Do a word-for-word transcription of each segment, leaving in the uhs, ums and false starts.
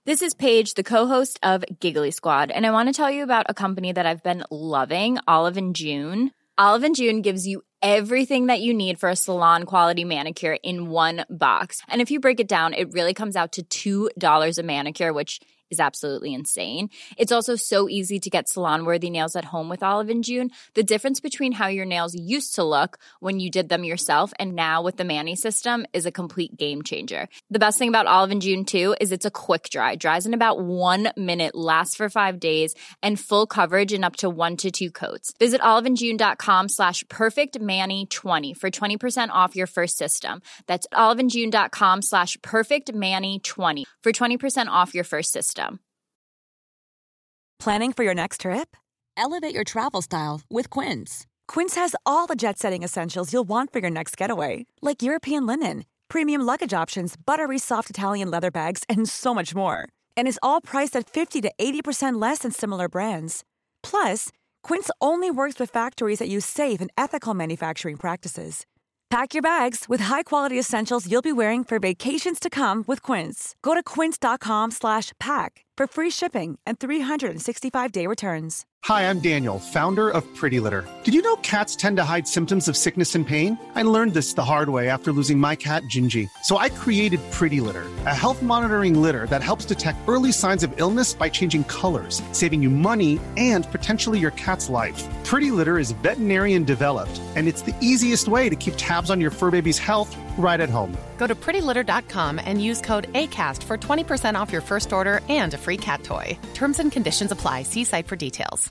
This is Paige, the co-host of Giggly Squad, and I want to tell you about a company that I've been loving, Olive and June. Olive and June gives you everything that you need for a salon-quality manicure in one box. And if you break it down, it really comes out to two dollars a manicure, which is absolutely insane. It's also so easy to get salon-worthy nails at home with Olive and June. The difference between how your nails used to look when you did them yourself and now with the Mani system is a complete game changer. The best thing about Olive and June, too, is it's a quick dry. Dries in about one minute, lasts for five days, and full coverage in up to one to two coats. Visit oliveandjune.com slash perfectmani20 for twenty percent off your first system. That's oliveandjune.com slash perfectmani20 for twenty percent off your first system. Planning for your next trip? Elevate your travel style with Quince. Quince has all the jet-setting essentials you'll want for your next getaway, like European linen, premium luggage options, buttery soft Italian leather bags, and so much more. And is all priced at fifty to eighty percent less than similar brands. Plus, Quince only works with factories that use safe and ethical manufacturing practices. Pack your bags with high-quality essentials you'll be wearing for vacations to come with Quince. Go to quince.com slash pack for free shipping and three sixty-five day returns. Hi, I'm Daniel, founder of Pretty Litter. Did you know cats tend to hide symptoms of sickness and pain? I learned this the hard way after losing my cat, Gingy. So I created Pretty Litter, a health monitoring litter that helps detect early signs of illness by changing colors, saving you money and potentially your cat's life. Pretty Litter is veterinarian developed, and it's the easiest way to keep tabs on your fur baby's health right at home. Go to pretty litter dot com and use code ACAST for twenty percent off your first order and a free cat toy. Terms and conditions apply. See site for details.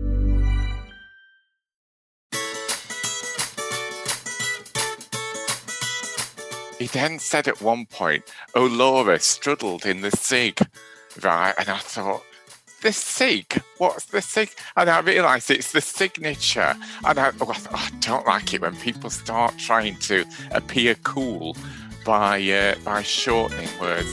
He then said at one point, "Oh, Laura struggled in the sig," right? And I thought, the sig? What's the sig? And I realised it's the signature. And I, oh, I don't like it when people start trying to appear cool by uh, by shortening words.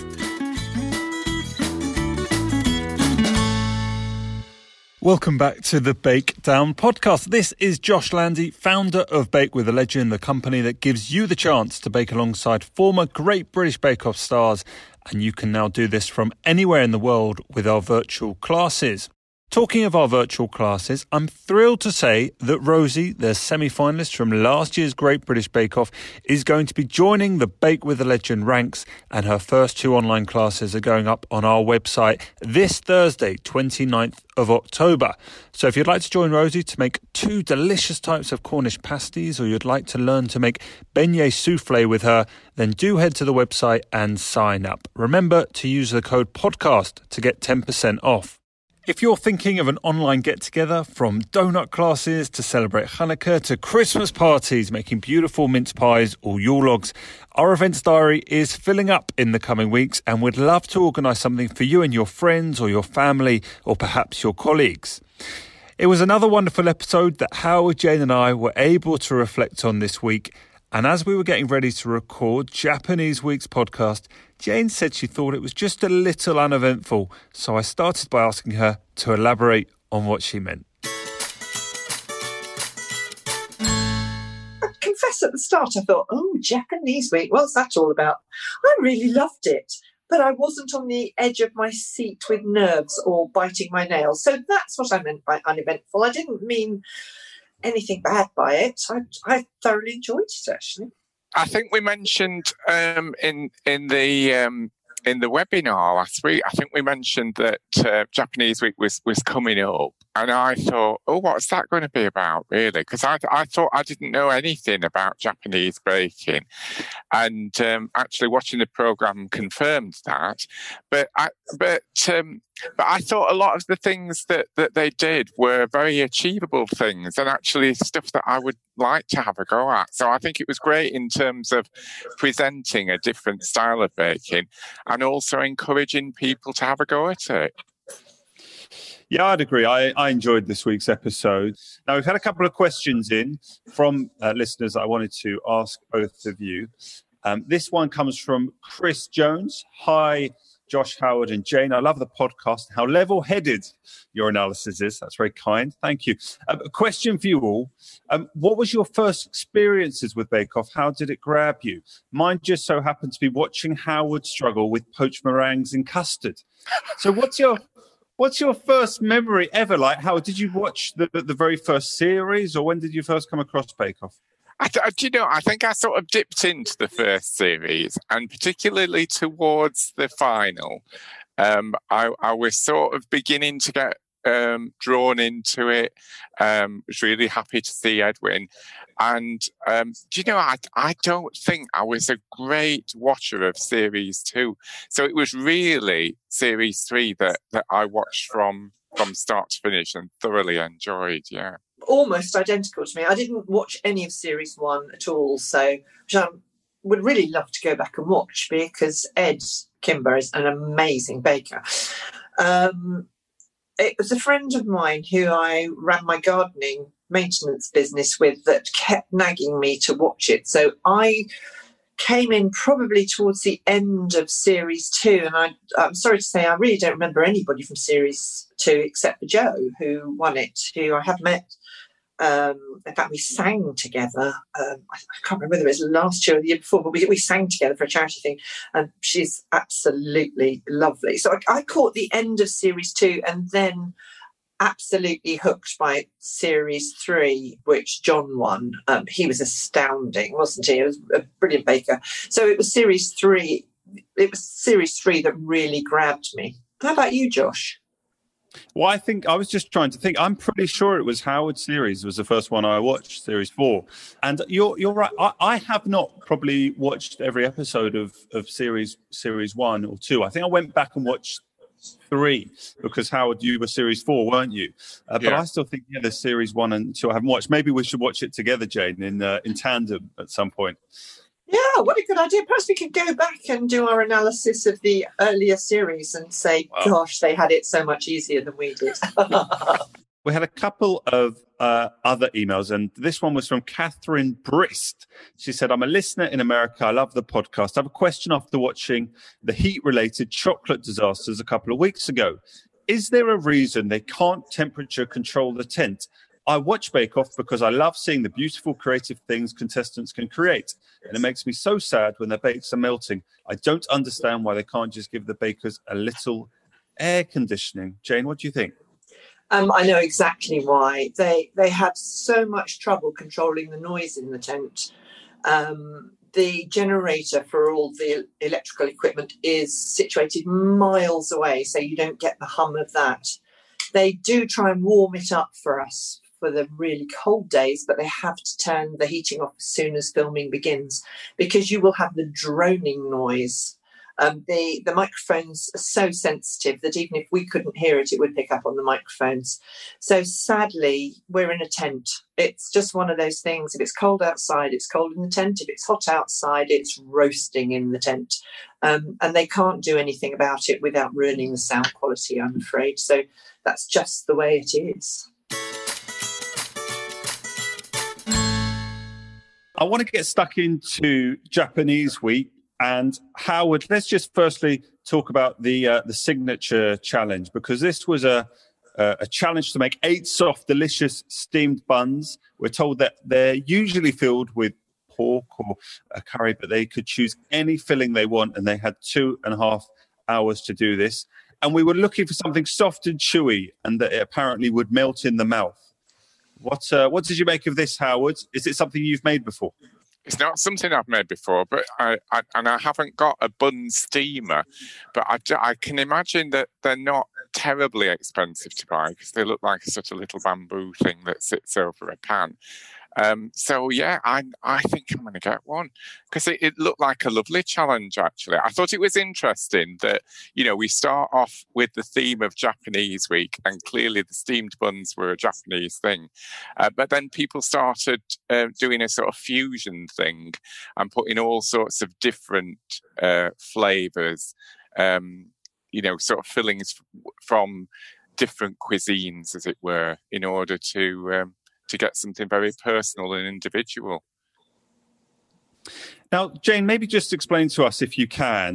Welcome back to the Bake Down podcast. This is Josh Landy, founder of Bake with a Legend, the company that gives you the chance to bake alongside former Great British Bake Off stars. And you can now do this from anywhere in the world with our virtual classes. Talking of our virtual classes, I'm thrilled to say that Rosie, the semi-finalist from last year's Great British Bake Off, is going to be joining the Bake with a Legend ranks, and her first two online classes are going up on our website this Thursday, twenty-ninth of October. So if you'd like to join Rosie to make two delicious types of Cornish pasties, or you'd like to learn to make beignet soufflé with her, then do head to the website and sign up. Remember to use the code podcast to get ten percent off. If you're thinking of an online get-together, from donut classes to celebrate Hanukkah to Christmas parties, making beautiful mince pies or Yule logs, our events diary is filling up in the coming weeks, and we'd love to organise something for you and your friends or your family or perhaps your colleagues. It was another wonderful episode that Howard, Jane and I were able to reflect on this week. And as we were getting ready to record Japanese Week's podcast, Jane said she thought it was just a little uneventful. So I started by asking her to elaborate on what she meant. I confess at the start, I thought, oh, Japanese Week, what's that all about? I really loved it, but I wasn't on the edge of my seat with nerves or biting my nails. So that's what I meant by uneventful. I didn't mean anything bad by it. I, I thoroughly enjoyed it, actually. I think we mentioned um, in in the um, in the webinar last week, I think we mentioned that uh, Japanese Week was was coming up, and I thought, oh, what's that going to be about, really? Because I I thought I didn't know anything about Japanese baking, and um, actually watching the program confirmed that. But I but um, but I thought a lot of the things that, that they did were very achievable things, and actually stuff that I would like to have a go at. So I think it was great in terms of presenting a different style of baking and also encouraging people to have a go at it. Yeah, I'd agree. I, I enjoyed this week's episode. Now, we've had a couple of questions in from uh, listeners that I wanted to ask both of you. Um, this one comes from Chris Jones. Hi, Josh, Howard and Jane. I love the podcast, how level-headed your analysis is. That's very kind. Thank you. Um, a question for you all. Um, what was your first experiences with Bake Off? How did it grab you? Mine just so happened to be watching Howard struggle with poached meringues in custard. So what's your what's your first memory ever like? Howard, did you watch the, the very first series, or when did you first come across Bake Off? I, do you know, I think I sort of dipped into the first series, and particularly towards the final, um, I, I was sort of beginning to get um, drawn into it. Um, was really happy to see Edwin. And, um, do you know, I, I don't think I was a great watcher of series two. So it was really series three that, that I watched from, from start to finish and thoroughly enjoyed, yeah. Almost identical to me. I didn't watch any of series one at all, so which I would really love to go back and watch, because Ed Kimber is an amazing baker. Um, it was a friend of mine who I ran my gardening maintenance business with that kept nagging me to watch it. So I came in probably towards the end of series two, and I, I'm sorry to say I really don't remember anybody from series two except for Joe, who won it, who I have met. Um, in fact, we sang together. Um, I, I can't remember whether it was last year or the year before, but we, we sang together for a charity thing, and she's absolutely lovely. So I, I caught the end of series two, and then absolutely hooked by series three, which John won. Um, he was astounding, wasn't he? He was a brilliant baker. So it was series three. It was series three that really grabbed me. How about you, Josh? Well, I think I was just trying to think. I'm pretty sure it was Howard series was the first one I watched, series four. And you're you're right. I, I have not probably watched every episode of, of series series one or two. I think I went back and watched three, because Howard, you were series four, weren't you? Uh, yeah. But I still think yeah, there's series one and two I haven't watched. Maybe we should watch it together, Jane, in uh, in tandem at some point. Yeah, what a good idea. Perhaps we could go back and do our analysis of the earlier series and say, wow, gosh, they had it so much easier than we did. We had a couple of uh, other emails, and this one was from Catherine Brist. She said, I'm a listener in America. I love the podcast. I have a question after watching the heat-related chocolate disasters a couple of weeks ago. Is there a reason they can't temperature control the tent? I watch Bake Off because I love seeing the beautiful creative things contestants can create. And it makes me so sad when their bakes are melting. I don't understand why they can't just give the bakers a little air conditioning. Jane, what do you think? Um, I know exactly why. They they had so much trouble controlling the noise in the tent. Um, the generator for all the electrical equipment is situated miles away, so you don't get the hum of that. They do try and warm it up for us for the really cold days, but they have to turn the heating off as soon as filming begins, because you will have the droning noise. Um, the, the microphones are so sensitive that even if we couldn't hear it, it would pick up on the microphones. So sadly, we're in a tent. It's just one of those things. If it's cold outside, it's cold in the tent. If it's hot outside, it's roasting in the tent. Um, and they can't do anything about it without ruining the sound quality, I'm afraid. So that's just the way it is. I want to get stuck into Japanese week. And Howard, let's just firstly talk about the uh, the signature challenge, because this was a uh, a challenge to make eight soft, delicious steamed buns. We're told that they're usually filled with pork or a curry, but they could choose any filling they want, and they had two and a half hours to do this. And we were looking for something soft and chewy, and that it apparently would melt in the mouth. What uh, what did you make of this, Howard? Is it something you've made before? It's not something I've made before, but I, I and I haven't got a bun steamer, but I, I can imagine that they're not terribly expensive to buy, because they look like such a little bamboo thing that sits over a pan. Um, so yeah, I I think I'm going to get one, because it, it looked like a lovely challenge. Actually, I thought it was interesting that, you know, we start off with the theme of Japanese week, and clearly the steamed buns were a Japanese thing, uh, but then people started uh, doing a sort of fusion thing and putting all sorts of different uh, flavors, um, you know, sort of fillings from different cuisines, as it were, in order to um, to get something very personal and individual. Now, Jane, maybe just explain to us, if you can,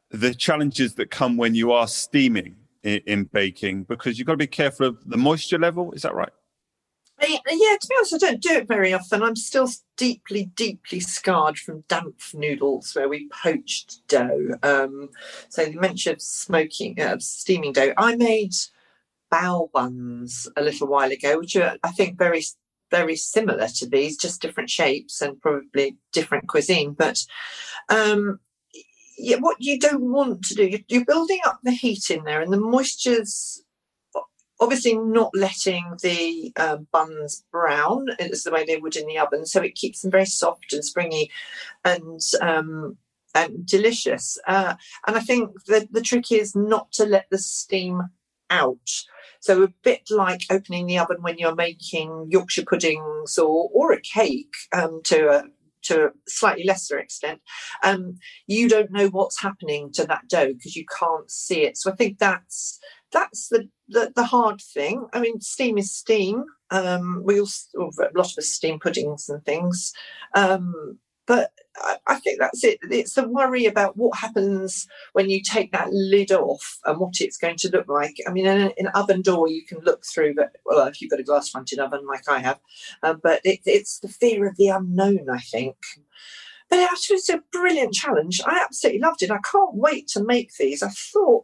the challenges that come when you are steaming in, in baking, because you've got to be careful of the moisture level. Is that right? Yeah, to be honest, I don't do it very often. I'm still deeply, deeply scarred from damp noodles where we poached dough. Um, so you mentioned smoking, uh, steaming dough. I made bao buns a little while ago, which are, I think, very, very similar to these, just different shapes and probably different cuisine. But um, yeah, what you don't want to do, you're building up the heat in there, and the moisture's obviously not letting the uh, buns brown as the way they would in the oven, so it keeps them very soft and springy and um, and delicious. Uh, and I think the, the trick is not to let the steam out. So a bit like opening the oven when you're making Yorkshire puddings or or a cake um, to a to a slightly lesser extent. Um, you don't know what's happening to that dough because you can't see it. So I think that's that's the The, the hard thing. I mean, steam is steam. Um, we also, a lot of us steam puddings and things. Um, but I, I think that's it. It's the worry about what happens when you take that lid off and what it's going to look like. I mean, in an, in an oven door, you can look through, but well, if you've got a glass-fronted oven like I have, um, but it, it's the fear of the unknown, I think. But actually, it's a brilliant challenge. I absolutely loved it. I can't wait to make these. I thought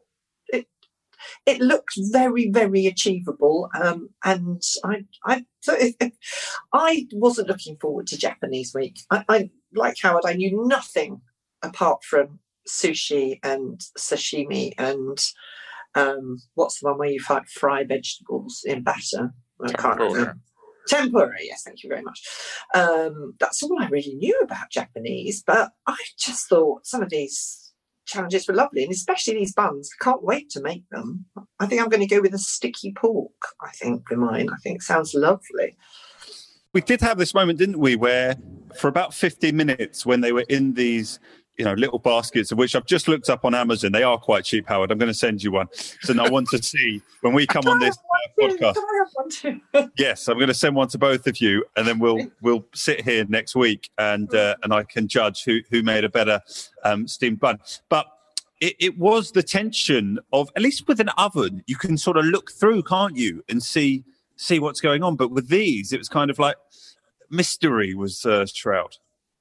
it looked very, very achievable, um, and I, I, I wasn't looking forward to Japanese week. I, I, like Howard, I knew nothing apart from sushi and sashimi and um, what's the one where you fry vegetables in batter? I can't remember. Tempura, yes, thank you very much. Um, that's all I really knew about Japanese, but I just thought some of these challenges were lovely, and especially these buns. I can't wait to make them. I think I'm going to go with a sticky pork, I think, for mine. I think it sounds lovely. We did have this moment, didn't we, where for about fifty minutes when they were in these, you know, little baskets, of which I've just looked up on Amazon. They are quite cheap, Howard. I'm going to send you one. So I want to see when we come on this uh, podcast. Can I have one too? Yes, I'm going to send one to both of you, and then we'll we'll sit here next week and uh, and I can judge who who made a better um, steamed bun. But it, it was the tension of, at least with an oven, you can sort of look through, can't you, and see see what's going on. But with these, it was kind of like mystery was uh, shroud.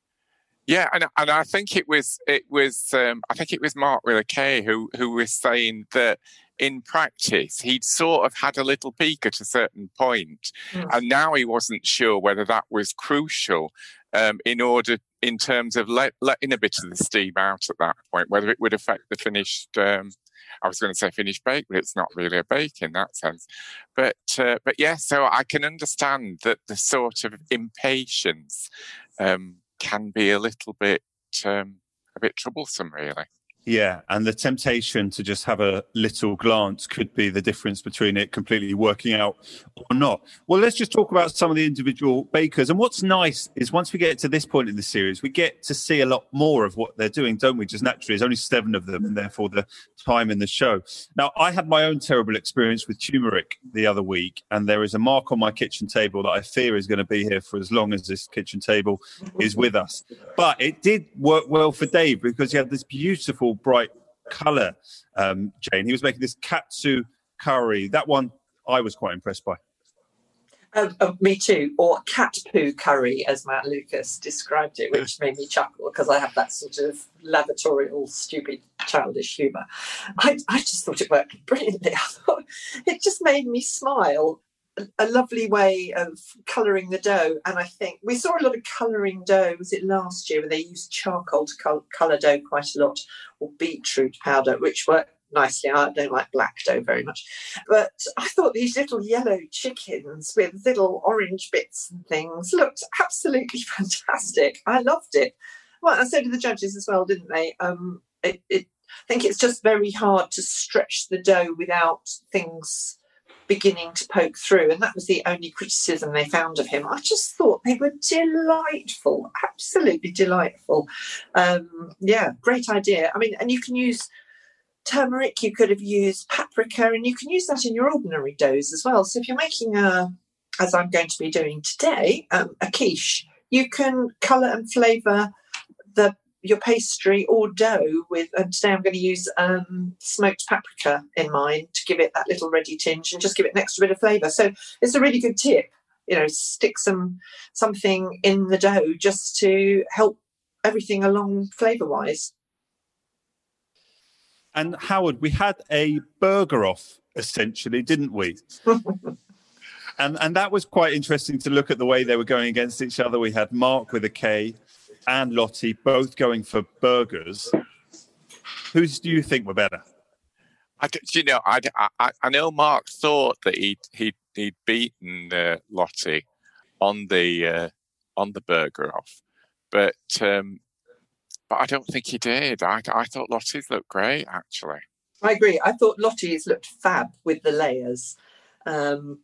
Yeah, and and I think it was it was um, I think it was Mark Willie who who was saying that in practice he'd sort of had a little peek at a certain point, mm. and now he wasn't sure whether that was crucial um, in order in terms of let, letting a bit of the steam out at that point, whether it would affect the finished. Um, I was going to say finished bake, but it's not really a bake in that sense. But uh, but yeah, so I can understand that the sort of impatience. Um, can be a little bit um, a bit troublesome, really. Yeah, and the temptation to just have a little glance could be the difference between it completely working out or not. Well, let's just talk about some of the individual bakers. And what's nice is once we get to this point in the series, we get to see a lot more of what they're doing, don't we? Just naturally, there's only seven of them, and therefore the time in the show. Now, I had my own terrible experience with turmeric the other week, and there is a mark on my kitchen table that I fear is going to be here for as long as this kitchen table is with us. But it did work well for Dave because he had this beautiful bright colour, um, Jane. He was making this katsu curry. That one I was quite impressed by. Um, uh, me too. Or cat poo curry, as Matt Lucas described it, which made me chuckle because I have that sort of lavatorial, stupid, childish humour. I, I just thought it worked brilliantly. I thought it just made me smile. A lovely way of colouring the dough. And I think we saw a lot of colouring dough, was it last year, where they used charcoal to colour dough quite a lot, or beetroot powder, which worked nicely. I don't like black dough very much. But I thought these little yellow chickens with little orange bits and things looked absolutely fantastic. I loved it. Well, and so did the judges as well, didn't they? Um, it, it, I think it's just very hard to stretch the dough without things beginning to poke through, and that was the only criticism they found of him. I just thought they were delightful, absolutely delightful. Um, yeah, great idea. I mean, and you can use turmeric, you could have used paprika, and you can use that in your ordinary doughs as well. So if you're making a, as I'm going to be doing today, um, a quiche, you can colour and flavour the your pastry or dough with, and today I'm going to use um, smoked paprika in mine to give it that little reddy tinge and just give it an extra bit of flavour. So it's a really good tip, you know, stick some something in the dough just to help everything along flavour-wise. And Howard, we had a burger off, essentially, didn't we? and and that was quite interesting to look at the way they were going against each other. We had Mark with a K and Lottie both going for burgers. Whose do you think were better? I, you know, I, I, I know Mark thought that he'd he'd, he'd beaten uh, Lottie on the uh, on the burger off, but um, but I don't think he did. I, I thought Lottie's looked great, actually. I agree. I thought Lottie's looked fab with the layers. Um,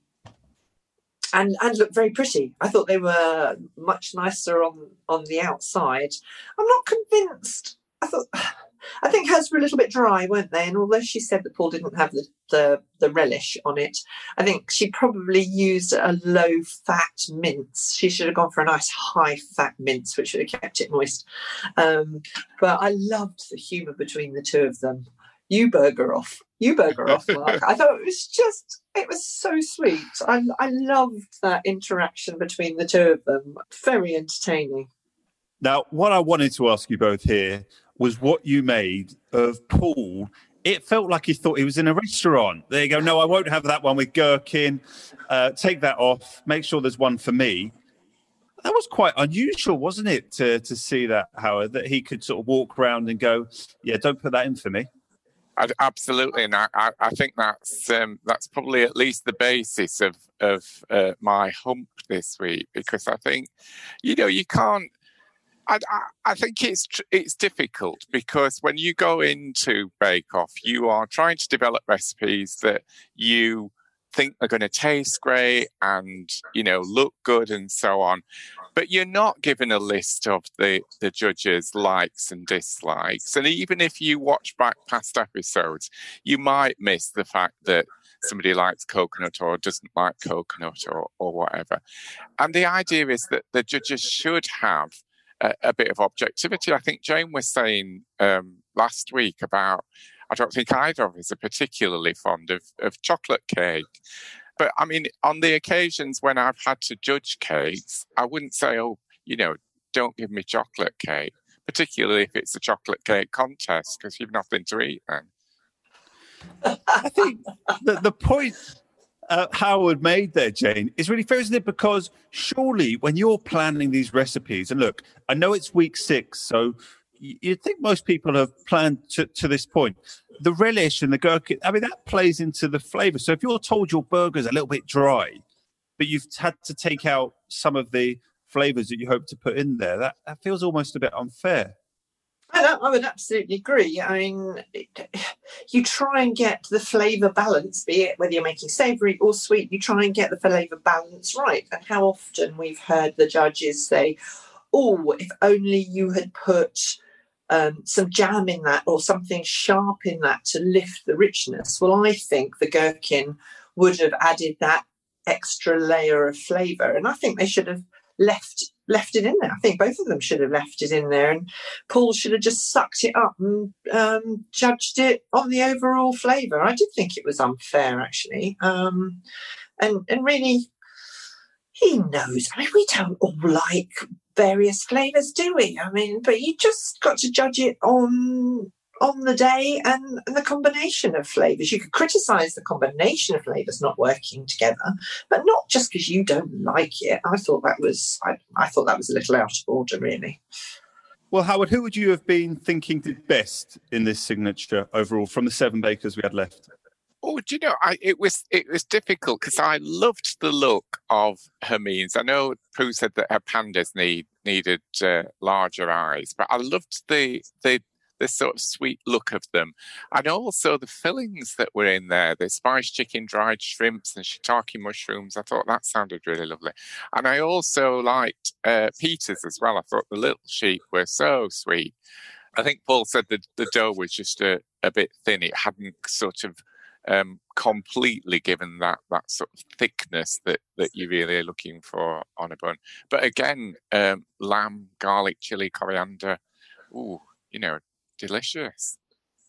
And, and looked very pretty. I thought they were much nicer on, on the outside. I'm not convinced. I thought, I think hers were a little bit dry, weren't they? And although she said that Paul didn't have the, the, the relish on it, I think she probably used a low-fat mince. She should have gone for a nice high-fat mince, which would have kept it moist. Um, but I loved the humour between the two of them. You burger off. You burger off, Mark. I thought it was just, it was so sweet. I, I loved that interaction between the two of them. Very entertaining. Now, what I wanted to ask you both here was what you made of Paul. It felt like he thought he was in a restaurant. There you go. No, I won't have that one with gherkin. Uh, take that off. Make sure there's one for me. That was quite unusual, wasn't it, to, to see that, Howard, that he could sort of walk around and go, yeah, don't put that in for me. Absolutely, and I, I think that's um, that's probably at least the basis of of uh, my hump this week, because I think, you know, you can't. I, I, I think it's it's difficult because when you go into Bake Off, you are trying to develop recipes that you think are going to taste great and, you know, look good and so on. But you're not given a list of the, the judges' likes and dislikes. And even if you watch back past episodes, you might miss the fact that somebody likes coconut or doesn't like coconut or, or whatever. And the idea is that the judges should have a, a bit of objectivity. I think Jane was saying um, last week about, I don't think either of us are particularly fond of, of chocolate cake. But I mean, on the occasions when I've had to judge cakes, I wouldn't say, oh, you know, don't give me chocolate cake, particularly if it's a chocolate cake contest, because you've nothing to eat then. I think the, the point uh, Howard made there, Jane, is really fair, isn't it? Because surely when you're planning these recipes, and look, I know it's week six, so you'd think most people have planned to, to this point. The relish and the gherkin, I mean, that plays into the flavour. So if you're told your burger's a little bit dry, but you've had to take out some of the flavours that you hope to put in there, that, that feels almost a bit unfair. I, I would absolutely agree. I mean, it, you try and get the flavour balance, be it whether you're making savoury or sweet, you try and get the flavour balance right. And how often we've heard the judges say, oh, if only you had put Um, some jam in that or something sharp in that to lift the richness. Well, I think the gherkin would have added that extra layer of flavour, and I think they should have left left it in there. I think both of them should have left it in there, and Paul should have just sucked it up and um, judged it on the overall flavour. I did think it was unfair, actually, um, and and really, he knows. I mean, we don't all like various flavours, do we? I mean, but you just got to judge it on on the day and, and the combination of flavours. You could criticise the combination of flavours not working together, but not just because you don't like it. I thought that was I, I thought that was a little out of order, really. Well, Howard, who would you have been thinking did best in this signature overall from the seven bakers we had left? Oh, do you know, I, it was it was difficult because I loved the look of Hermines. I know Prue said that her pandas need needed uh, larger eyes, but I loved the the the sort of sweet look of them, and also the fillings that were in there. The spiced chicken, dried shrimps, and shiitake mushrooms. I thought that sounded really lovely, and I also liked uh, Peter's as well. I thought the little sheep were so sweet. I think Paul said that the dough was just a, a bit thin. It hadn't sort of Um, completely given that that sort of thickness that, that you really are looking for on a bun. But again, um, lamb, garlic, chili, coriander, ooh, you know, delicious.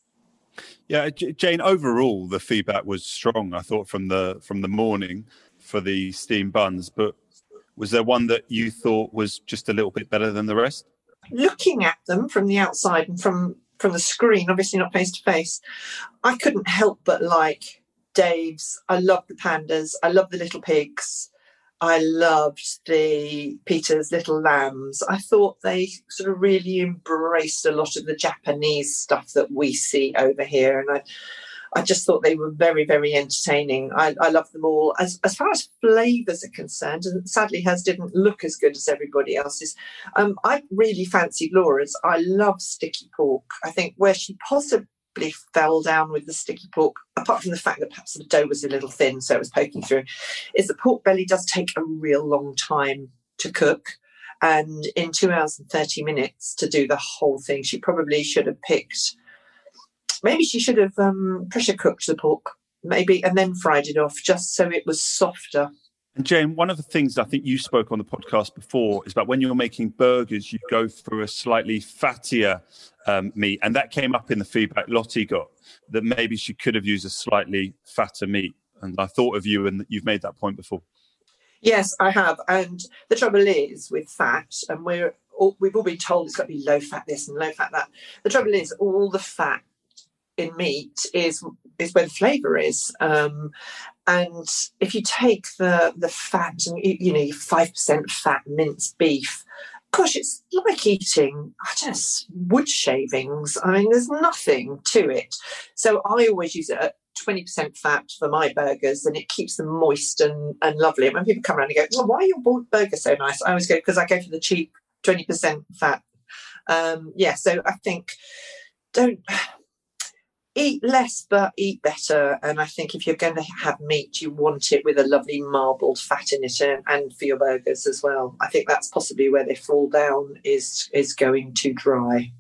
Yeah, J- Jane. Overall, the feedback was strong. I thought from the from the morning for the steamed buns, but was there one that you thought was just a little bit better than the rest? Looking at them from the outside and from from the screen, obviously not face to face, I couldn't help but like Dave's. I love the pandas. I love the little pigs. I loved the Peter's little lambs. I thought they sort of really embraced a lot of the Japanese stuff that we see over here. And I, I just thought they were very, very entertaining. I, I love them all. As, as far as flavours are concerned, and sadly hers didn't look as good as everybody else's, um, I really fancied Laura's. I love sticky pork. I think where she possibly fell down with the sticky pork, apart from the fact that perhaps the dough was a little thin, so it was poking through, is the pork belly does take a real long time to cook. And in two hours and thirty minutes to do the whole thing, she probably should have picked, maybe she should have um, pressure cooked the pork, maybe, and then fried it off just so it was softer. And Jane, one of the things I think you spoke on the podcast before is about when you're making burgers, you go for a slightly fattier um, meat. And that came up in the feedback Lottie got, that maybe she could have used a slightly fatter meat. And I thought of you, and you've made that point before. Yes, I have. And the trouble is with fat, and we're all, we've all been told it's got to be low fat this and low fat that. The trouble is all the fat in meat is is where the flavour is. Um, and if you take the the fat and, you, you know, five percent fat minced beef, gosh, it's like eating, I don't know, wood shavings. I mean, there's nothing to it. So I always use it at twenty percent fat for my burgers, and it keeps them moist and, and lovely. And when people come around and go, well, why are your burgers so nice? I always go, because I go for the cheap twenty percent fat. Um, yeah, so I think don't... Eat less, but eat better. And I think if you're going to have meat, you want it with a lovely marbled fat in it, and, and for your burgers as well. I think that's possibly where they fall down, is is going too dry.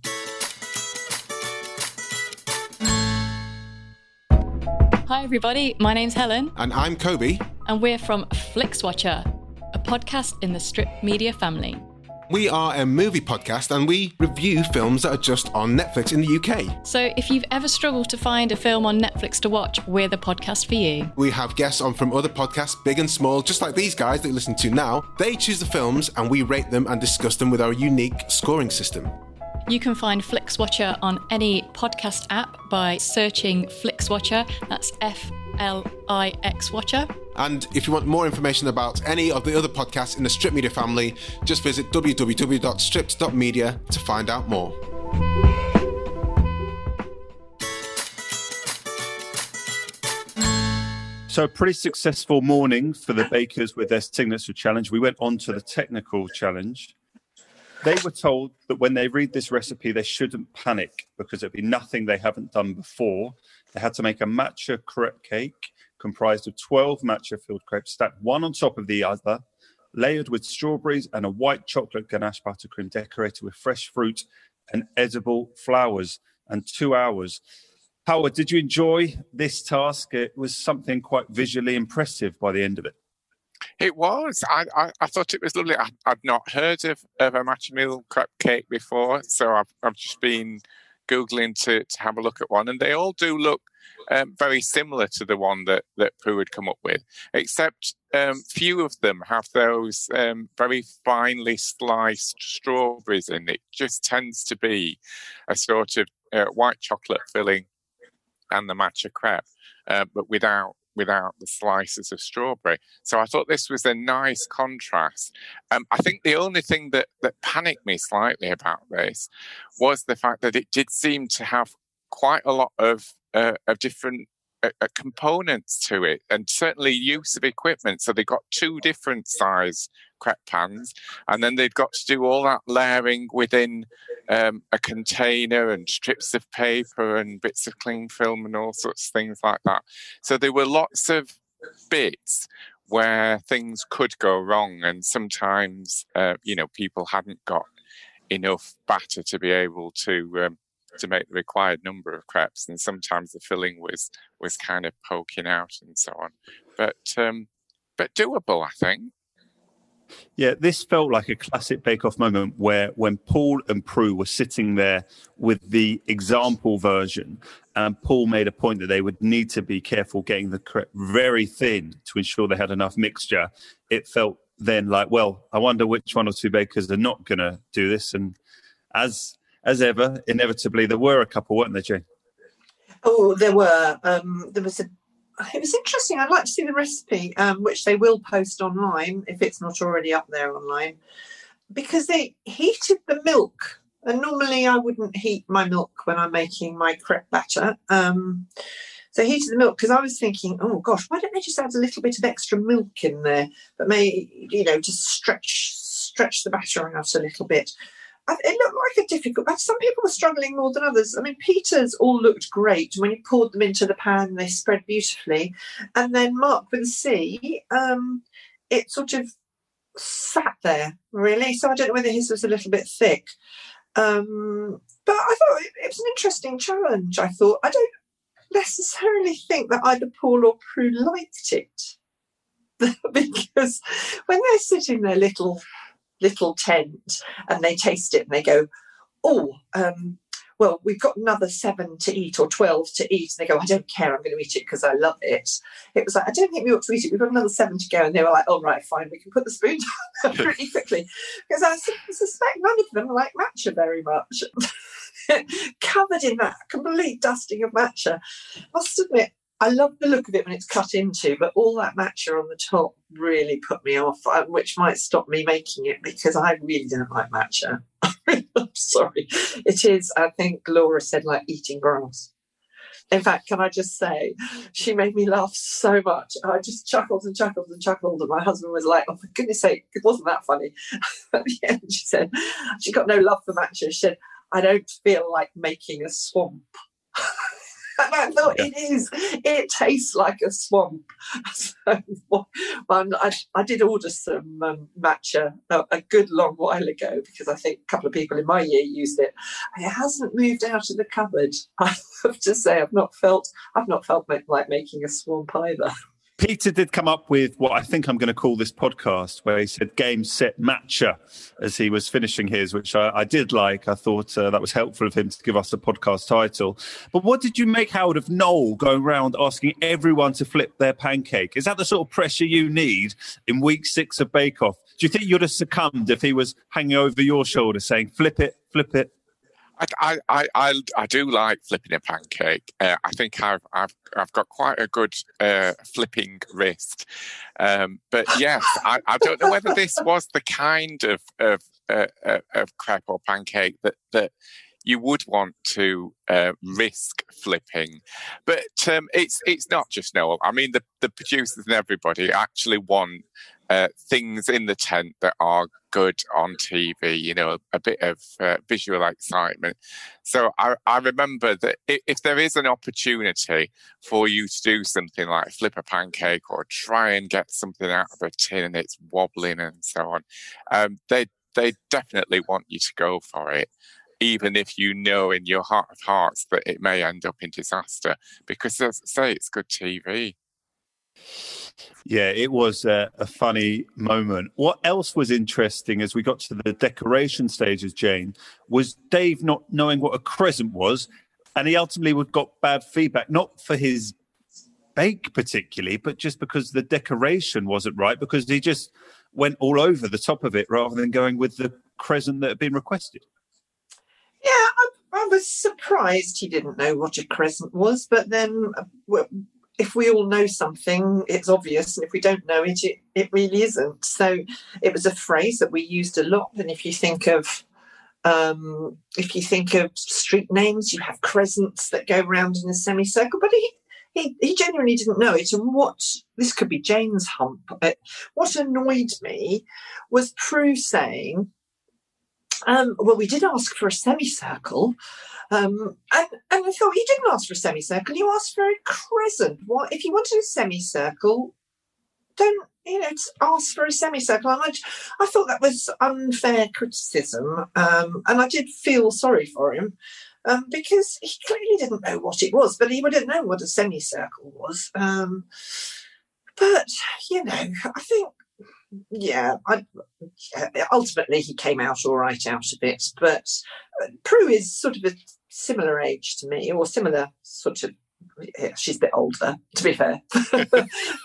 Hi everybody, my name's Helen. And I'm Kobe. And we're from FlixWatcher, a podcast in the Strip Media family. We are a movie podcast and we review films that are just on Netflix in the U K. So if you've ever struggled to find a film on Netflix to watch, we're the podcast for you. We have guests on from other podcasts, big and small, just like these guys that you listen to now. They choose the films and we rate them and discuss them with our unique scoring system. You can find FlixWatcher on any podcast app by searching FlixWatcher. That's F L I X Watcher. And if you want more information about any of the other podcasts in the Strip Media family, just visit w w w dot stripped dot media to find out more. So a pretty successful morning for the bakers with their signature challenge. We went on to the technical challenge. They were told that when they read this recipe, they shouldn't panic because it'd be nothing they haven't done before. They had to make a matcha crepe cake comprised of twelve matcha-filled crepes stacked one on top of the other, layered with strawberries and a white chocolate ganache buttercream decorated with fresh fruit and edible flowers, and two hours. Howard, did you enjoy this task? It was something quite visually impressive by the end of it. It was. I, I, I thought it was lovely. I, I'd not heard of, of a matcha meal crepe cake before, so I've, I've just been Googling to, to have a look at one, and they all do look um, very similar to the one that, that Prue had come up with, except um, few of them have those um, very finely sliced strawberries in it. It just tends to be a sort of uh, white chocolate filling and the matcha crepe, uh, but without without the slices of strawberry. So I thought this was a nice contrast. Um, I think the only thing that, that panicked me slightly about this was the fact that it did seem to have quite a lot of, uh, of different uh, components to it, and certainly use of equipment. So they got two different size crepe pans, and then they've got to do all that layering within um, a container, and strips of paper and bits of cling film and all sorts of things like that. So there were lots of bits where things could go wrong, and sometimes uh, you know, people hadn't got enough batter to be able to um, to make the required number of crepes, and sometimes the filling was was kind of poking out and so on. But um, but doable, I think. Yeah, this felt like a classic Bake Off moment where when Paul and Prue were sitting there with the example version, and Paul made a point that they would need to be careful getting the crepe very thin to ensure they had enough mixture. It felt then like, well, I wonder which one or two bakers are not going to do this. And as as ever, inevitably, there were a couple, weren't there, Jane? Oh, there were. Um, there was a It was interesting. I'd like to see the recipe, um, which they will post online if it's not already up there online, because they heated the milk. And normally I wouldn't heat my milk when I'm making my crepe batter. Um, so I heated the milk because I was thinking, oh gosh, why don't they just add a little bit of extra milk in there? But maybe, you know, just stretch stretch the batter out a little bit. It looked like a difficult, but some people were struggling more than others. I mean, Peter's all looked great. When you poured them into the pan, they spread beautifully. And then Mark with a C, um, it sort of sat there, really. So I don't know whether his was a little bit thick. Um, but I thought it, it was an interesting challenge, I thought. I don't necessarily think that either Paul or Prue liked it. Because when they're sitting there little... little tent and they taste it and they go, oh, um, well, we've got another seven to eat or twelve to eat. And they go, I don't care, I'm going to eat it because I love it. It was like, I don't think we ought to eat it. We've got another seven to go. And they were like, oh, right, fine, we can put the spoon down pretty quickly. Because I suspect none of them like matcha very much. Covered in that complete dusting of matcha. I must admit, I love the look of it when it's cut into, but all that matcha on the top really put me off, which might stop me making it because I really don't like matcha. I'm sorry. It is, I think Laura said, like eating grass. In fact, can I just say, she made me laugh so much. I just chuckled and chuckled and chuckled. And my husband was like, oh, for goodness sake, it wasn't that funny. At the end, she said, she got no love for matcha. She said, I don't feel like making a swamp. And I thought, yeah. It is. It tastes like a swamp. So, well, I, I did order some um, matcha a, a good long while ago because I think a couple of people in my year used it. And it hasn't moved out of the cupboard. I have to say, I've not felt, I've not felt like making a swamp either. Peter did come up with what I think I'm going to call this podcast, where he said game, set, matcha as he was finishing his, which I, I did like. I thought uh, that was helpful of him to give us a podcast title. But what did you make, Howard, of Noel going around asking everyone to flip their pancake? Is that the sort of pressure you need in week six of Bake Off? Do you think you'd have succumbed if he was hanging over your shoulder saying, flip it, flip it? I, I, I, I do like flipping a pancake. Uh, I think I've, I've, I've got quite a good uh, flipping wrist. Um, but yes, I, I don't know whether this was the kind of of, uh, of crepe or pancake that, that you would want to uh, risk flipping. But um, it's it's not just Noel. I mean, the, the producers and everybody actually want uh, things in the tent that are good on T V, you know, a bit of uh, visual excitement. So I, I remember that if there is an opportunity for you to do something like flip a pancake or try and get something out of a tin and it's wobbling and so on, um, they they definitely want you to go for it, even if you know in your heart of hearts that it may end up in disaster, because as I say, it's good T V. Yeah, it was a, a funny moment. What else was interesting as we got to the decoration stages, Jane, was Dave not knowing what a crescent was, and he ultimately would got bad feedback, not for his bake particularly, but just because the decoration wasn't right, because he just went all over the top of it rather than going with the crescent that had been requested. Yeah, I, I was surprised he didn't know what a crescent was, but then well, if we all know something, it's obvious, and if we don't know it, it, it really isn't. So it was a phrase that we used a lot, and if you think of um, if you think of street names, you have crescents that go round in a semicircle, but he He, he genuinely didn't know it. And what, this could be Jane's hump, but what annoyed me was Prue saying, um, well, we did ask for a semicircle. Um, and, and I thought, you didn't ask for a semicircle, you asked for a crescent. What, if you wanted a semicircle, don't, you know, ask for a semicircle. And I, I thought that was unfair criticism. Um, and I did feel sorry for him. Um, because he clearly didn't know what it was, but he would have known what a semicircle was. Um, but, you know, I think yeah, I, ultimately he came out all right out of it. But Prue is sort of a similar age to me, or similar sort of. Yeah, she's a bit older, to be fair. but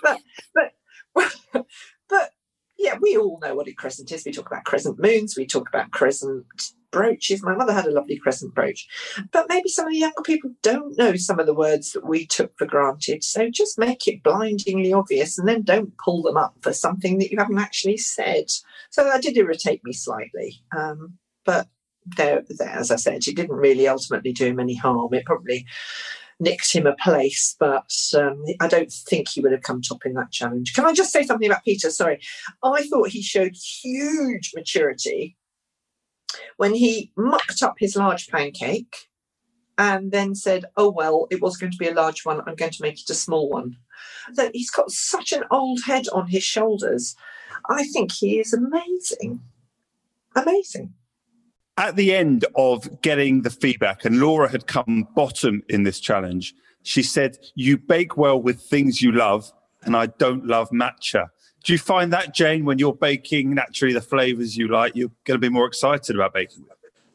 but but yeah, we all know what a crescent is. We talk about crescent moons. We talk about crescent brooches. My mother had a lovely crescent brooch. But maybe some of the younger people don't know some of the words that we took for granted. So just make it blindingly obvious and then don't pull them up for something that you haven't actually said. So that did irritate me slightly. Um, but there, there, as I said, it didn't really ultimately do him any harm. It probably nicked him a place, but um, I don't think he would have come top in that challenge. Can I just say something about Peter? Sorry. I thought he showed huge maturity when he mucked up his large pancake and then said, oh, well, it was going to be a large one. I'm going to make it a small one. That he's got such an old head on his shoulders. I think he is amazing. Amazing. At the end of getting the feedback, and Laura had come bottom in this challenge, she said, you bake well with things you love, and I don't love matcha. Do you find that, Jane, when you're baking naturally the flavours you like, you're going to be more excited about baking?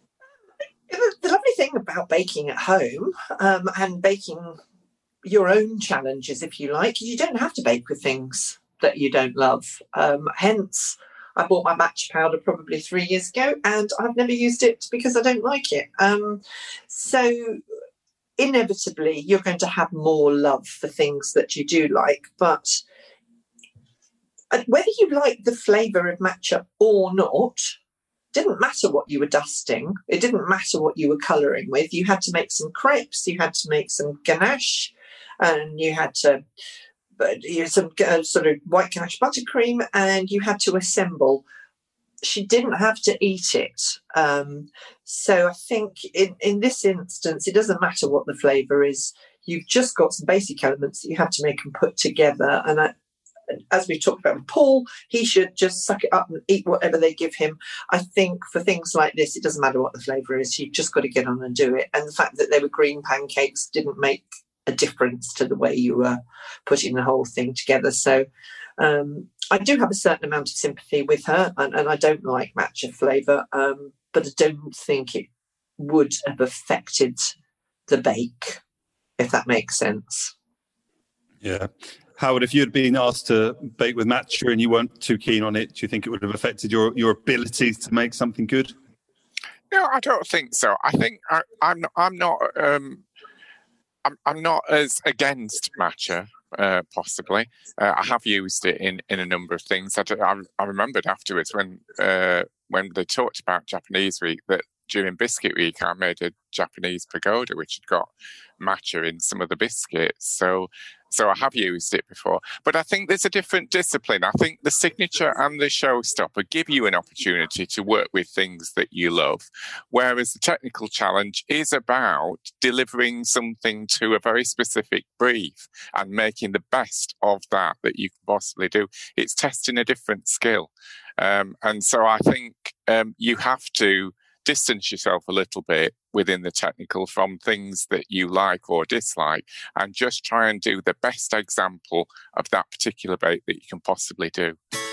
The lovely thing about baking at home um, and baking your own challenges, if you like, is you don't have to bake with things that you don't love. Um, hence, I bought my matcha powder probably three years ago and I've never used it because I don't like it. Um, so inevitably, you're going to have more love for things that you do like, but whether you like the flavour of matcha or not, didn't matter what you were dusting. It didn't matter what you were colouring with. You had to make some crepes, you had to make some ganache, and you had to but you know, some uh, sort of white ganache buttercream, and you had to assemble. She didn't have to eat it. Um, so I think in, in this instance, it doesn't matter what the flavour is. You've just got some basic elements that you have to make and put together. And I, as we talked about with Paul, he should just suck it up and eat whatever they give him. I think for things like this, it doesn't matter what the flavour is. You've just got to get on and do it. And the fact that they were green pancakes didn't make a difference to the way you were putting the whole thing together. So um, I do have a certain amount of sympathy with her, and, and I don't like matcha flavour, um, but I don't think it would have affected the bake, if that makes sense. Yeah. Howard, if you had been asked to bake with matcha and you weren't too keen on it, do you think it would have affected your, your ability to make something good? No, I don't think so. I think I, I'm I'm not um, I'm I'm not as against matcha. Uh, possibly, uh, I have used it in, in a number of things. I, I, I remembered afterwards when uh, when they talked about Japanese week that during biscuit week I made a Japanese pagoda which had got matcha in some of the biscuits. So. So I have used it before, but I think there's a different discipline. I think the signature and the showstopper give you an opportunity to work with things that you love, whereas the technical challenge is about delivering something to a very specific brief and making the best of that that you can possibly do. It's testing a different skill. Um, and so I think um, you have to distance yourself a little bit within the technical from things that you like or dislike and just try and do the best example of that particular bake that you can possibly do.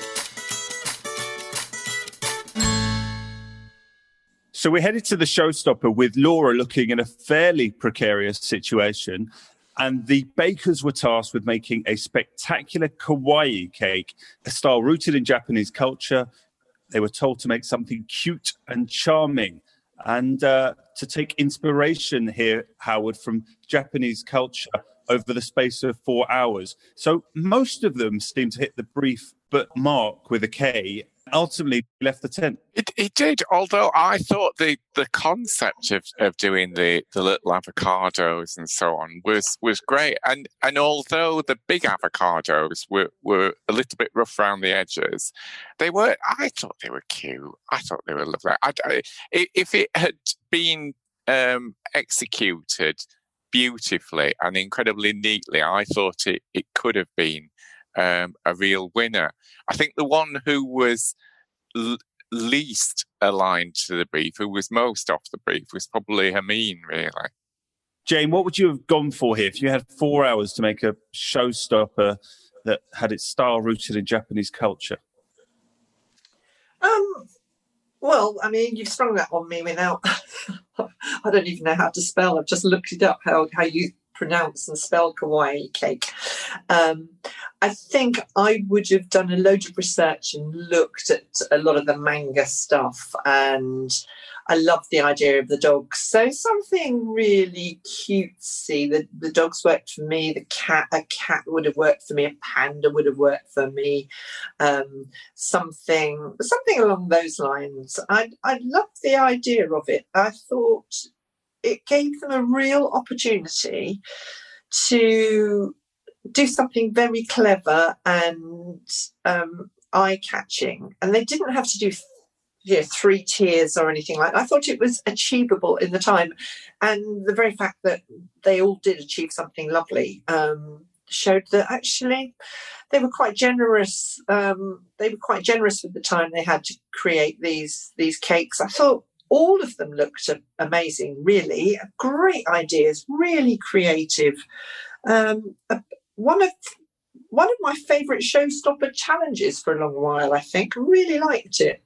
So we're headed to the showstopper with Laura looking in a fairly precarious situation, and the bakers were tasked with making a spectacular kawaii cake, a style rooted in Japanese culture. They were told to make something cute and charming and uh, to take inspiration here, Howard, from Japanese culture over the space of four hours. So most of them seemed to hit the brief, but Mark, with a K, ultimately left the tent. It, it did, although I thought the, the concept of, of doing the, the little avocados and so on was, was great. And and although the big avocados were, were a little bit rough around the edges, they were, I thought they were cute. I thought they were lovely. I, I, if it had been um, executed beautifully and incredibly neatly, I thought it, it could have been Um, a real winner. I think the one who was l- least aligned to the brief, who was most off the brief, was probably Hermine, really. Jane, what would you have gone for here if you had four hours to make a showstopper that had its style rooted in Japanese culture? Um, well, I mean, you've sprung that on me without... I don't even know how to spell. I've just looked it up, how, how you pronounce and spell kawaii cake. Um, I think I would have done a load of research and looked at a lot of the manga stuff, and I love the idea of the dogs. So something really cutesy. The, the dogs worked for me. The cat, a cat would have worked for me. A panda would have worked for me. Um, something, something along those lines. I, I loved the idea of it. I thought it gave them a real opportunity to do something very clever and um, eye-catching. And they didn't have to do you know, three tiers or anything like that. I thought it was achievable in the time. And the very fact that they all did achieve something lovely um, showed that actually they were quite generous. Um, they were quite generous with the time they had to create these, these cakes. I thought all of them looked amazing, really. Great ideas, really creative. Um, one of one of my favourite showstopper challenges for a long while, I think. Really liked it.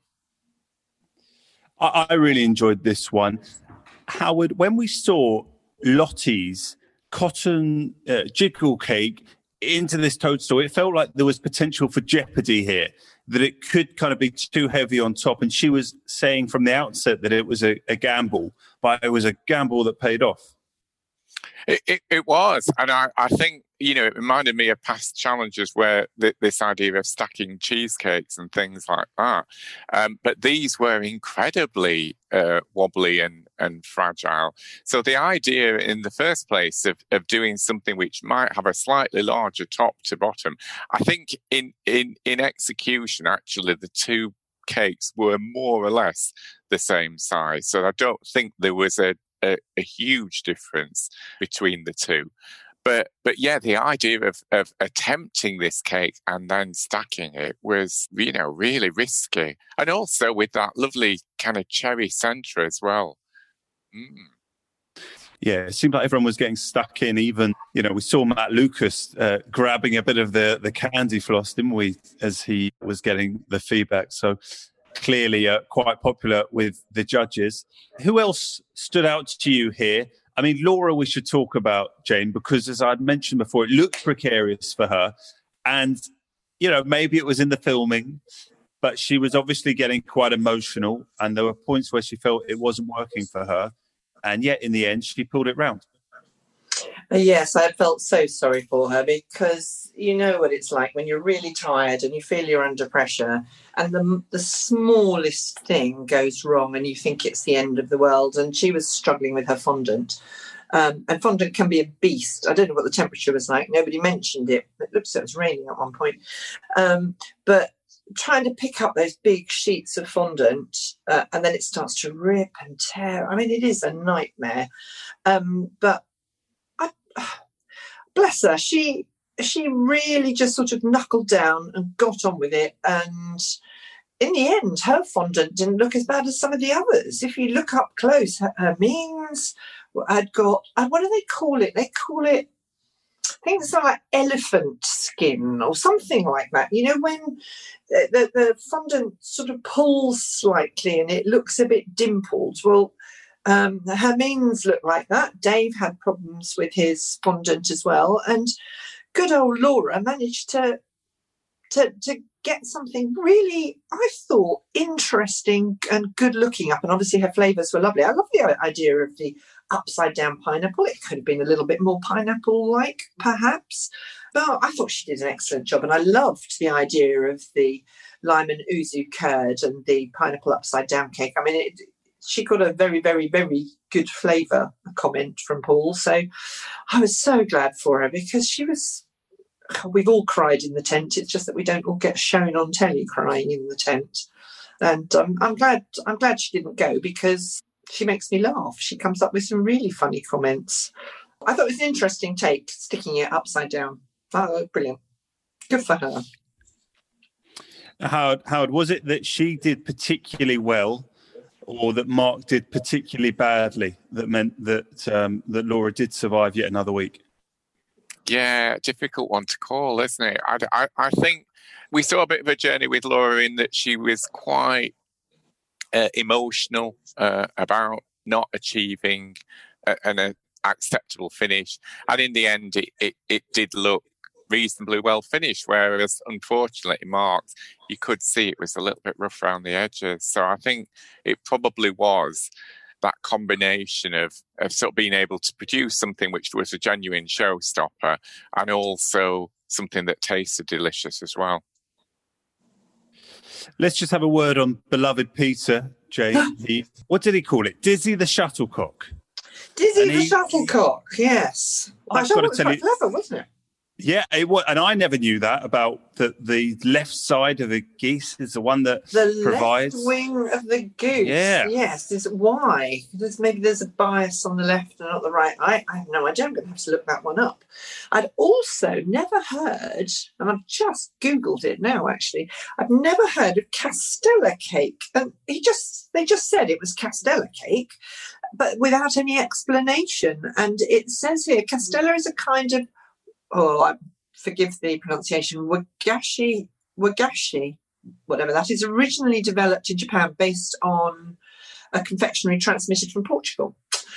I, I really enjoyed this one. Howard, when we saw Lottie's cotton uh, jiggle cake into this toadstool, it felt like there was potential for jeopardy here, that it could kind of be too heavy on top. And she was saying from the outset that it was a, a gamble, but it was a gamble that paid off. It, it, it was. And I, I think, you know, it reminded me of past challenges where th- this idea of stacking cheesecakes and things like that. Um, but these were incredibly uh, wobbly and, and fragile. So the idea in the first place of, of doing something which might have a slightly larger top to bottom, I think in, in, in execution, actually, the two cakes were more or less the same size. So I don't think there was a A, a huge difference between the two. But but yeah, the idea of, of attempting this cake and then stacking it was, you know, really risky. And also with that lovely kind of cherry centre as well. Mm. Yeah, it seemed like everyone was getting stuck in. Even, you know, we saw Matt Lucas uh, grabbing a bit of the, the candy floss, didn't we, as he was getting the feedback. So clearly uh, quite popular with the judges. Who else stood out to you here? I mean, Laura, we should talk about, Jane, because as I'd mentioned before, it looked precarious for her. And, you know, maybe it was in the filming, but she was obviously getting quite emotional. And there were points where she felt it wasn't working for her. And yet, in the end, she pulled it round. Yes, I felt so sorry for her because you know what it's like when you're really tired and you feel you're under pressure and the, the smallest thing goes wrong and you think it's the end of the world. And she was struggling with her fondant. Um, and fondant can be a beast. I don't know what the temperature was like. Nobody mentioned it. It looks like it was raining at one point. Um, but trying to pick up those big sheets of fondant uh, and then it starts to rip and tear. I mean, it is a nightmare. Um, but bless her, she she really just sort of knuckled down and got on with it. And in the end, her fondant didn't look as bad as some of the others. If you look up close, her, her means had got, what do they call it? They call it, I think it's like elephant skin or something like that. You know, when the, the, the fondant sort of pulls slightly and it looks a bit dimpled. Well, Um, her means look like that. Dave had problems with his fondant as well. And good old Laura managed to, to, to get something really, I thought, interesting and good looking up. And obviously her flavours were lovely. I love the idea of the upside down pineapple. It could have been a little bit more pineapple-like, perhaps. But I thought she did an excellent job. And I loved the idea of the lime and yuzu curd and the pineapple upside down cake. I mean, it she got a very, very, very good flavour comment from Paul. So I was so glad for her because she was, we've all cried in the tent. It's just that we don't all get shown on telly crying in the tent. And um, I'm glad, I'm glad she didn't go because she makes me laugh. She comes up with some really funny comments. I thought it was an interesting take, sticking it upside down. Oh, brilliant. Good for her. Howard, Howard, was it that she did particularly well or that Mark did particularly badly that meant that um, that Laura did survive yet another week? Yeah, difficult one to call, isn't it? I, I, I think we saw a bit of a journey with Laura in that she was quite uh, emotional uh, about not achieving a, an a acceptable finish. And in the end, it, it, it did look reasonably well finished, whereas unfortunately Marks, you could see it was a little bit rough around the edges. So I think it probably was that combination of, of sort of being able to produce something which was a genuine showstopper and also something that tasted delicious as well. Let's just have a word on beloved Peter, Jane. he, what did he call it? Dizzy the Shuttlecock. Dizzy And the he, Shuttlecock, yes. I've I thought got to it was tell quite you, clever, wasn't it? Yeah, it was, and I never knew that about the, the left side of the geese is the one that the provides left wing of the goose. Yeah. Yes, is why. There's maybe there's a bias on the left and not the right. I, I have no idea. I'm going to have to look that one up. I'd also never heard, and I've just Googled it now. Actually, I've never heard of Castella cake, and he just they just said it was Castella cake, but without any explanation. And it says here, Castella is a kind of oh, I forgive the pronunciation, wagashi, wagashi, whatever that is, originally developed in Japan based on a confectionery transmitted from Portugal.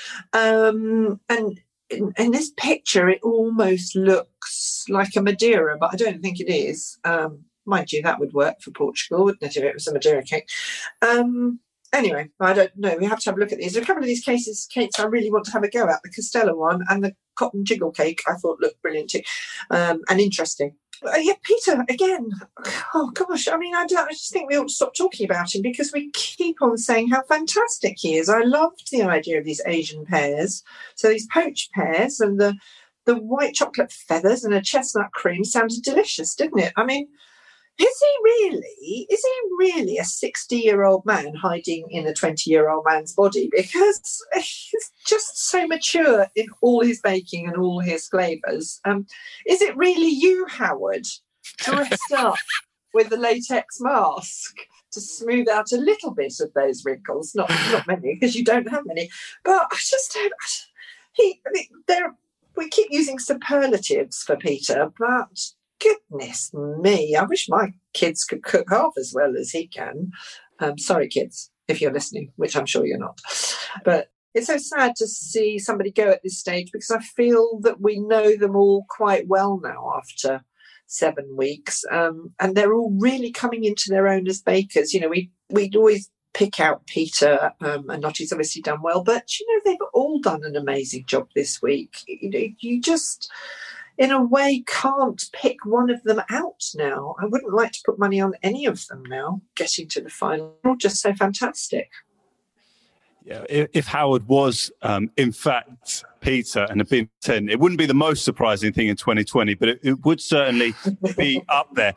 Um, and in, in this picture, it almost looks like a Madeira, but I don't think it is. Um, mind you, that would work for Portugal, wouldn't it, if it was a Madeira cake? Um, Anyway, I don't know. We have to have a look at these. There are a couple of these cases, cakes I really want to have a go at. The Castella one and the cotton jiggle cake I thought looked brilliant too, um, and interesting. Uh, yeah, Peter, again, oh gosh, I mean, I, don't, I just think we ought to stop talking about him because we keep on saying how fantastic he is. I loved the idea of these Asian pears. So these poached pears and the, the white chocolate feathers and a chestnut cream sounded delicious, didn't it? I mean, Is he really, is he really a sixty-year-old man hiding in a twenty-year-old man's body? Because he's just so mature in all his baking and all his flavours. Um, is it really you, Howard, dressed up with the latex mask to smooth out a little bit of those wrinkles? Not not many, because you don't have many. But I just don't... He, I mean, there, we keep using superlatives for Peter, but... goodness me, I wish my kids could cook half as well as he can. Um, sorry, kids, if you're listening, which I'm sure you're not. But it's so sad to see somebody go at this stage because I feel that we know them all quite well now after seven weeks. Um, and they're all really coming into their own as bakers. You know, we, we'd always pick out Peter um, and Notty's obviously done well, but, you know, they've all done an amazing job this week. You know, you just... in a way, can't pick one of them out now. I wouldn't like to put money on any of them now, getting to the final. They're all just so fantastic. Yeah, if, if Howard was, um, in fact, Peter and had been ten, it wouldn't be the most surprising thing in twenty twenty, but it, it would certainly be up there.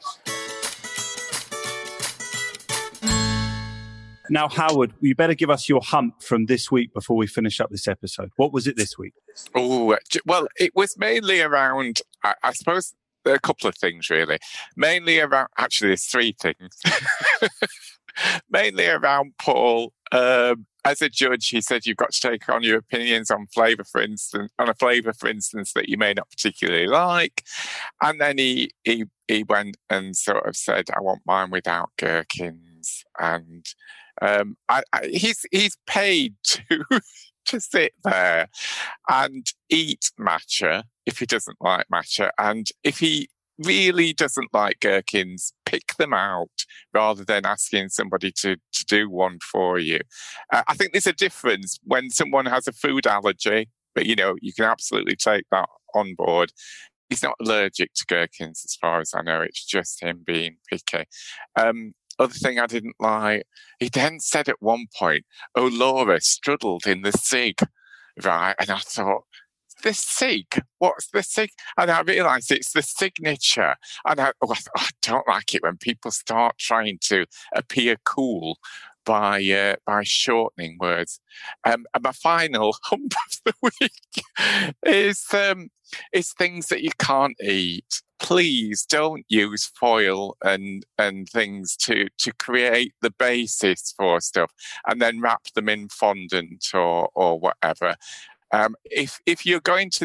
Now, Howard, you better give us your hump from this week before we finish up this episode. What was it this week? Oh, well, it was mainly around, I, I suppose, a couple of things, really. Mainly around, actually, there's three things. Mainly around Paul. Um, as a judge, he said you've got to take on your opinions on flavour, for instance, on a flavour, for instance, that you may not particularly like. And then he, he, he went and sort of said, I want mine without gherkins. And... Um, I, I, he's he's paid to to sit there and eat matcha if he doesn't like matcha, and if he really doesn't like gherkins, pick them out rather than asking somebody to, to do one for you. Uh, I think there's a difference when someone has a food allergy, but you know you can absolutely take that on board. He's not allergic to gherkins, as far as I know. It's just him being picky. Um, Other thing I didn't like, he then said at one point, oh, Laura struggled in the sig, right? And I thought, the sig? What's the sig? And I realised it's the signature. And I, oh, I don't like it when people start trying to appear cool by uh, by shortening words. Um, and my final hump of the week is um, is things that you can't eat. Please don't use foil and and things to, to create the basis for stuff and then wrap them in fondant or or whatever. Um, if if you're going to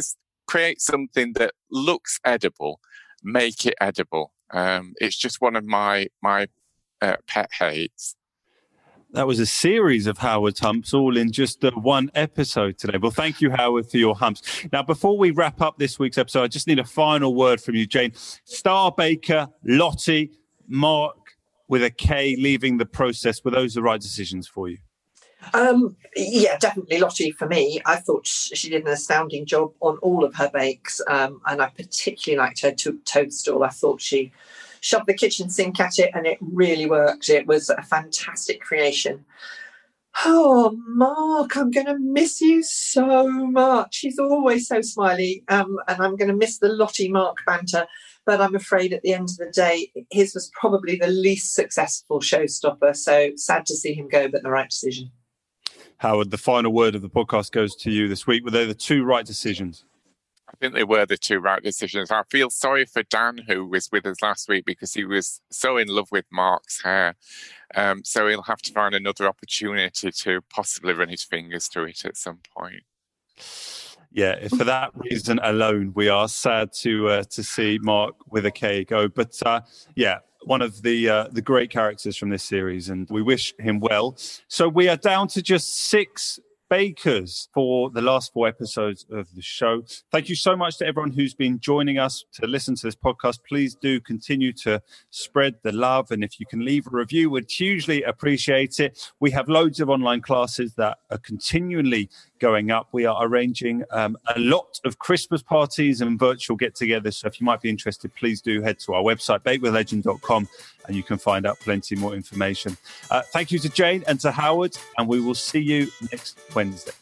create something that looks edible, make it edible. Um, it's just one of my my uh, pet hates. That was a series of Howard's humps, all in just uh, one episode today. Well, thank you, Howard, for your humps. Now, before we wrap up this week's episode, I just need a final word from you, Jane. Star Baker, Lottie, Mark with a K, leaving the process. Were those the right decisions for you? Um, yeah, definitely Lottie for me. I thought she did an astounding job on all of her bakes, um, and I particularly liked her to- toadstool. I thought she shoved the kitchen sink at it and it really worked. It was a fantastic creation. Oh, Mark, I'm going to miss you so much. He's always so smiley, um, and I'm going to miss the Lottie Mark banter. But I'm afraid at the end of the day, his was probably the least successful showstopper. So sad to see him go, but the right decision. Howard, the final word of the podcast goes to you this week. Were they the two right decisions? I think they were the two right decisions. I feel sorry for Dan, who was with us last week, because he was so in love with Mark's hair. Um, so he'll have to find another opportunity to possibly run his fingers through it at some point. Yeah, for that reason alone, we are sad to uh, to see Mark with a K go. But uh, yeah, one of the uh, the great characters from this series, and we wish him well. So we are down to just six bakers for the last four episodes of the show. Thank you so much to everyone who's been joining us to listen to this podcast. Please do continue to spread the love, and if you can leave a review, we'd hugely appreciate it. We have loads of online classes that are continually going up. We are arranging um, a lot of Christmas parties and virtual get-togethers, so if you might be interested, please do head to our website, bake with legend dot com, and you can find out plenty more information. Uh, thank you to Jane and to Howard, and we will see you next Wednesday.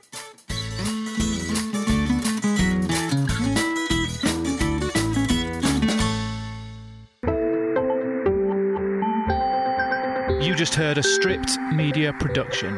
You just heard a Stripped Media production.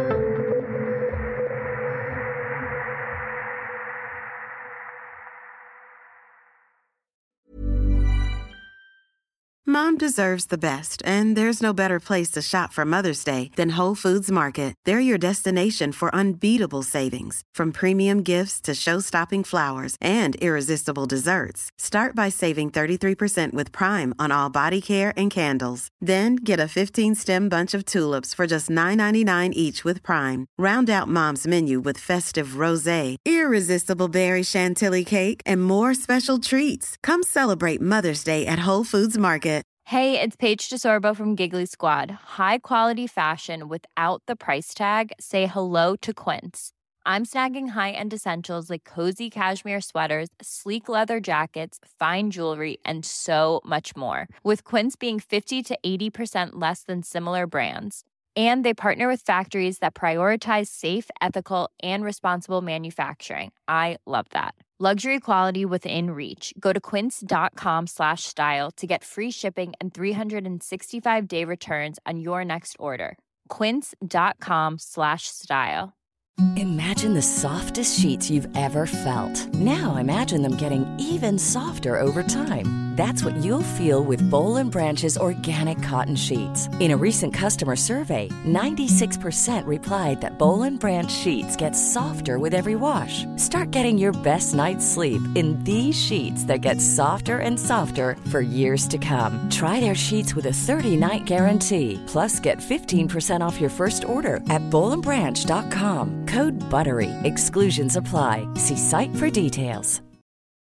Mom deserves the best, and there's no better place to shop for Mother's Day than Whole Foods Market. They're your destination for unbeatable savings, from premium gifts to show-stopping flowers and irresistible desserts. Start by saving thirty-three percent with Prime on all body care and candles. Then get a fifteen-stem bunch of tulips for just nine ninety-nine each with Prime. Round out Mom's menu with festive rosé, irresistible berry chantilly cake, and more special treats. Come celebrate Mother's Day at Whole Foods Market. Hey, it's Paige DeSorbo from Giggly Squad. High quality fashion without the price tag. Say hello to Quince. I'm snagging high-end essentials like cozy cashmere sweaters, sleek leather jackets, fine jewelry, and so much more. With Quince being fifty to eighty percent less than similar brands. And they partner with factories that prioritize safe, ethical, and responsible manufacturing. I love that. Luxury quality within reach. Go to quince.com slash style to get free shipping and three sixty-five day returns on your next order. Quince.com slash style. Imagine the softest sheets you've ever felt. Now imagine them getting even softer over time. That's what you'll feel with Boll and Branch's organic cotton sheets. In a recent customer survey, ninety-six percent replied that Boll and Branch sheets get softer with every wash. Start getting your best night's sleep in these sheets that get softer and softer for years to come. Try their sheets with a thirty-night guarantee. Plus, get fifteen percent off your first order at boll and branch dot com. Code BUTTERY. Exclusions apply. See site for details.